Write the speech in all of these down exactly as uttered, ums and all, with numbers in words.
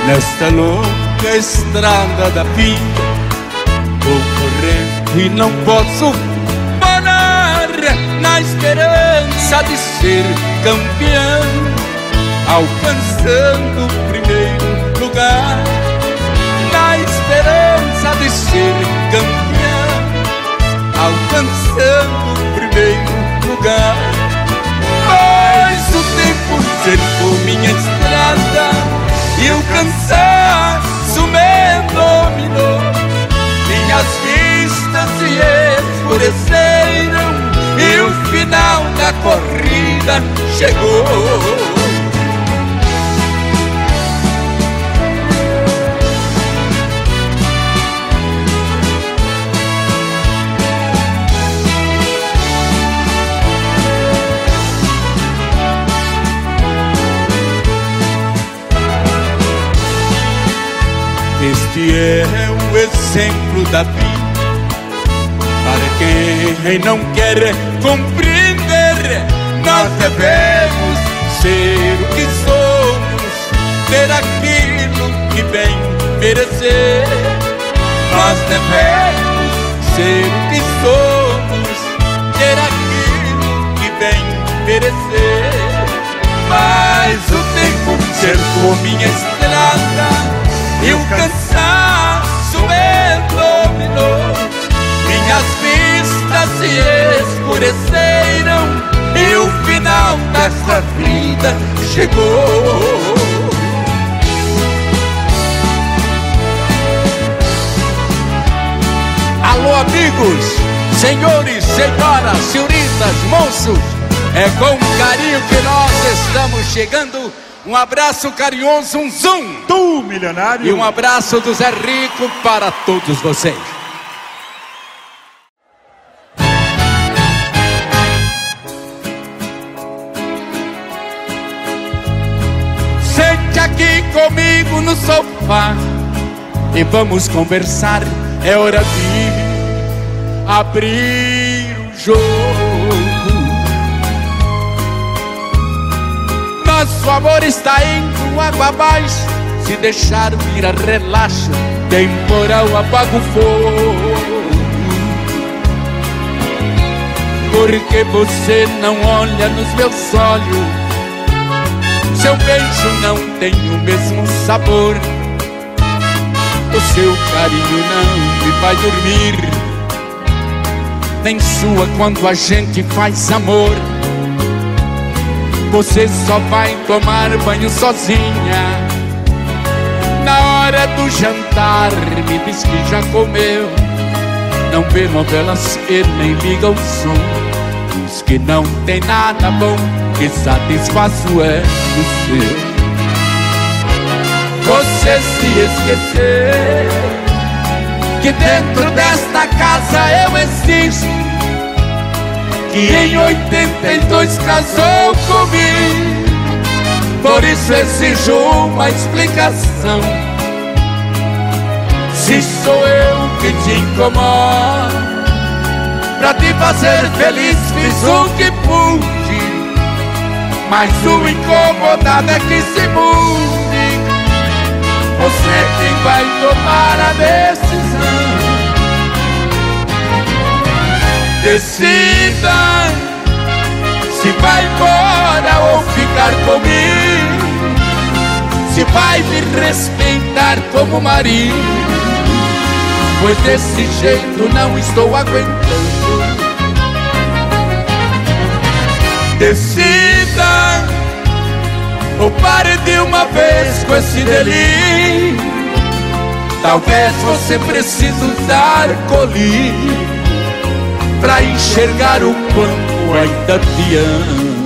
nesta longa estrada da vida. Vou correndo e não posso parar, na esperança de ser campeão, alcançando o primeiro lugar. Na esperança de ser campeão, alcançando o primeiro lugar. Mas o tempo cercou minha estrada e o cansaço me dominou. Minhas vistas se escureceram e o final da corrida chegou. Este é o exemplo da vida para quem não quer compreender. Nós devemos ser o que somos, ter aquilo que bem merecer. Nós devemos ser o que somos, ter aquilo que bem merecer. Mas o tempo cercou minha estrada e o cansaço me dominou. Minhas vistas se escureceram e o final dessa vida chegou. Alô amigos, senhores, senhoras, senhoritas, moços, é com carinho que nós estamos chegando. Um abraço carinhoso, um zoom do milionário. E um abraço do Zé Rico para todos vocês. Sente aqui comigo no sofá e vamos conversar. É hora de abrir o jogo. Nosso amor está indo água abaixo. Se deixar virar relaxo, temporal apaga o fogo. Porque você não olha nos meus olhos, seu beijo não tem o mesmo sabor, o seu carinho não me faz dormir, nem sua quando a gente faz amor. Você só vai tomar banho sozinha na hora do jantar, me diz que já comeu. Não vê novelas e nem liga o som, diz que não tem nada bom que satisfaço é o seu. Você se esqueceu que dentro desta casa eu existo, que em oitenta e dois casou comigo. Por isso exijo uma explicação. Se sou eu que te incomodo, pra te fazer feliz fiz o que pude, mas o incomodado é que se mude. Você é quem vai tomar a decisão. Decida se vai embora ou ficar comigo, se vai me respeitar como marido, pois desse jeito não estou aguentando. Decida ou pare de uma vez com esse delírio. Talvez você precise usar colírio pra enxergar o quanto ainda te amo.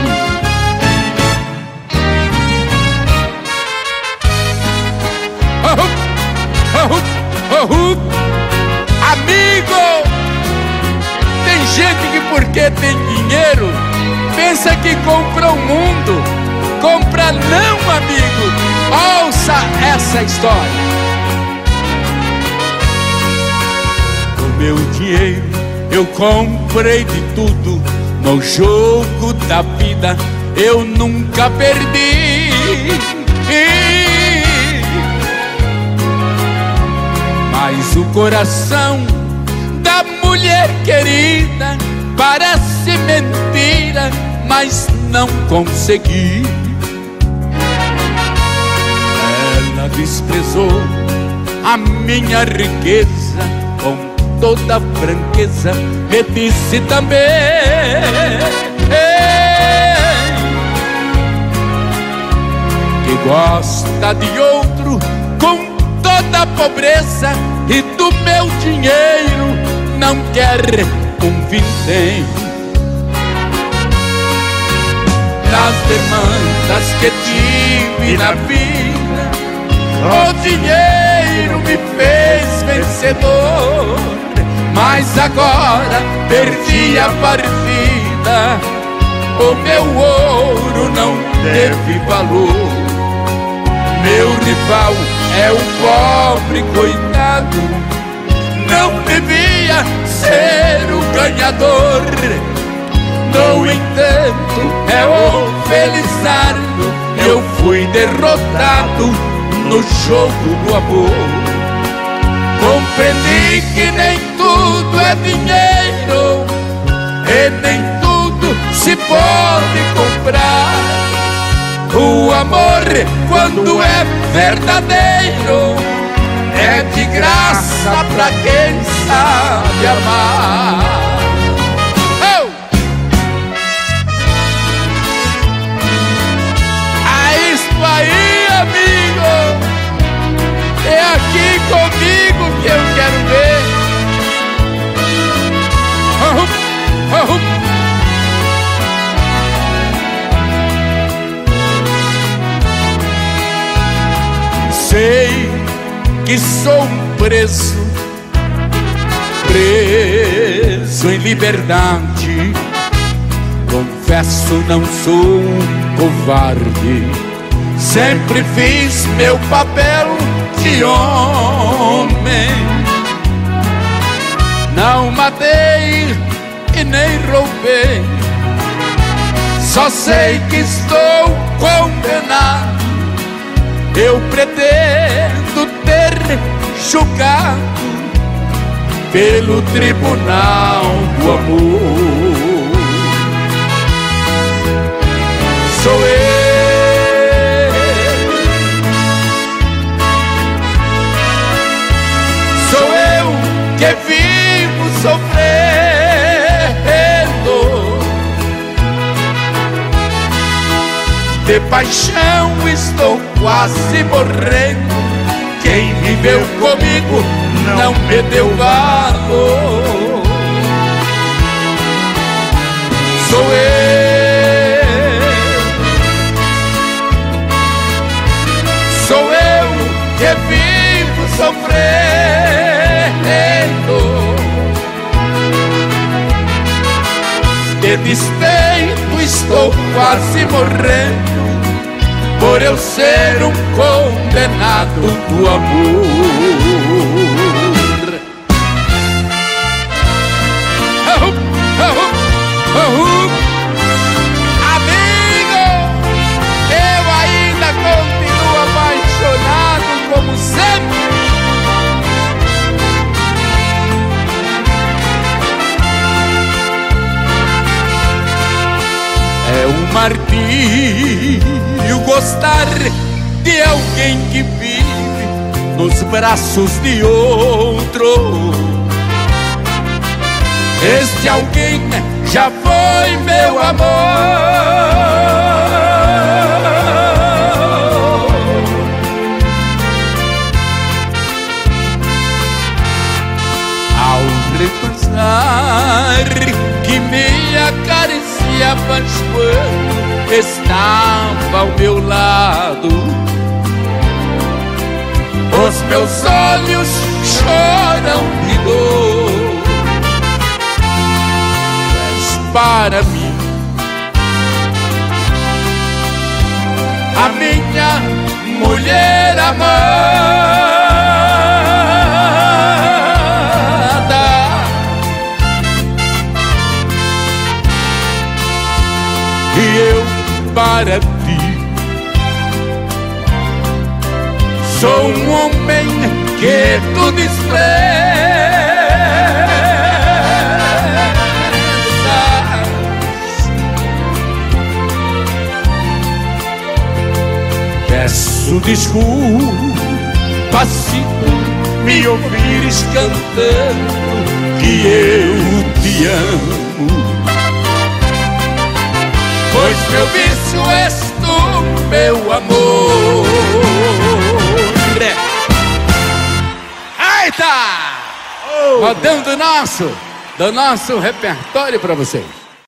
Oh, oh, oh, oh. Amigo, tem gente que porque tem dinheiro pensa que comprou o mundo. Compra não, amigo. Ouça essa história. O meu dinheiro eu comprei de tudo, no jogo da vida eu nunca perdi. Mas o coração da mulher querida parece mentira, mas não consegui. Ela desprezou a minha riqueza, com toda franqueza me disse também que gosta de outro com toda a pobreza, e do meu dinheiro não quer um vintém. Nas demandas que tive na vida, o dinheiro me fez vencedor, mas agora perdi a partida, o meu ouro não teve valor. Meu rival é o pobre coitado, não devia ser o ganhador. No entanto, é o Felizardo, eu fui derrotado no jogo do amor. Compreendi que nem tudo é dinheiro e nem tudo se pode comprar. O amor, quando é verdadeiro, é de graça pra quem sabe amar. Oh! É isso aí, amigo! É aqui comigo que eu quero ver. Oh, oh, oh. Sei que sou um preso, preso em liberdade. Confesso, não sou um covarde, sempre fiz meu papel de homem. Não matei e nem roubei, só sei que estou condenado. Eu pretendo ter julgado pelo tribunal do amor. Sou eu, sou eu que vivo sofrendo. De paixão estou quase morrendo. Quem viveu comigo não me deu valor. Sou eu, sou eu que vivo sofrendo. De despeito estou quase morrendo, por eu ser um condenado do amor. Oh, oh, oh, oh. Amigo, eu ainda continuo apaixonado como sempre. É um martírio gostar de alguém que vive nos braços de outro. Este alguém já foi meu amor. Ao repensar que me acariciavas quando estava ao meu lado, os meus olhos choram de dor. És para mim a minha mulher amada, e eu para ti sou um homem que tu desprezas. Peço desculpa se tu me ouvires cantando que eu te amo, pois meu vício és tu, meu amor. Eita! Modão do nosso, do nosso repertório pra vocês.